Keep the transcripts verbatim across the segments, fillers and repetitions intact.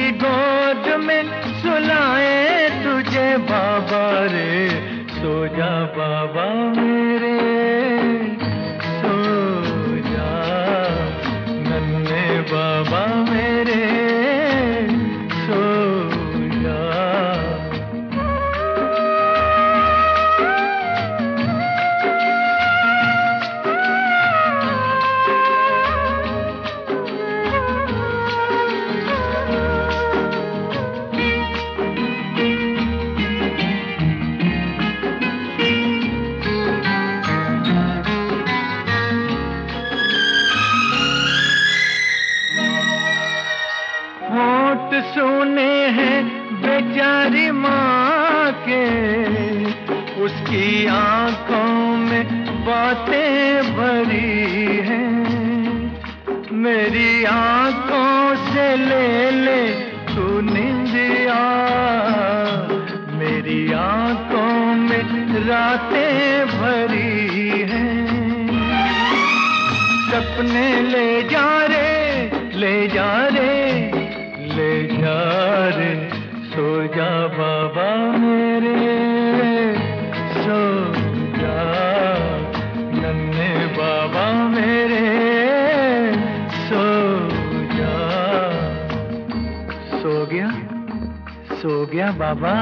की गोद में सुलाए तुझे बाबा रे, सो जा बाबा मेरे, सो जा नन्हे बाबा मेरे, सो जा। होठ सुने हैं बेचारी माँ के, उसकी आंखों में बातें भरी हैं। मेरी आंखों से ले ले तू निंदिया, मेरी आंखों में रातें भरी हैं। सपने ले जा रे, ले जा रे, ले जा रे, सो जा बाबा मेरे, सो जा नन्हे बाबा मेरे, सो जा। सो गया, सो गया बाबा।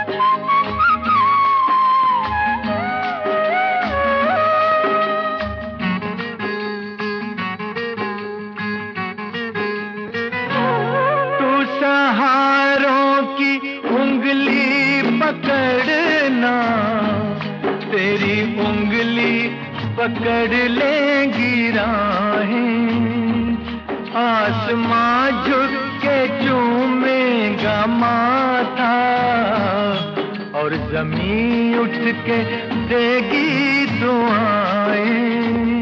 सहारों की उंगली पकड़ना, तेरी उंगली पकड़ लेंगी राहें। आसमां झुक के चूमेगा माथा, और जमीन उठ के देगी दुआएं।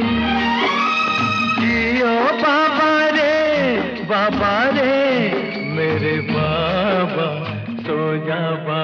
जियो बाबा रे, बाबा रे मेरे बाबा, सो जा बाबा।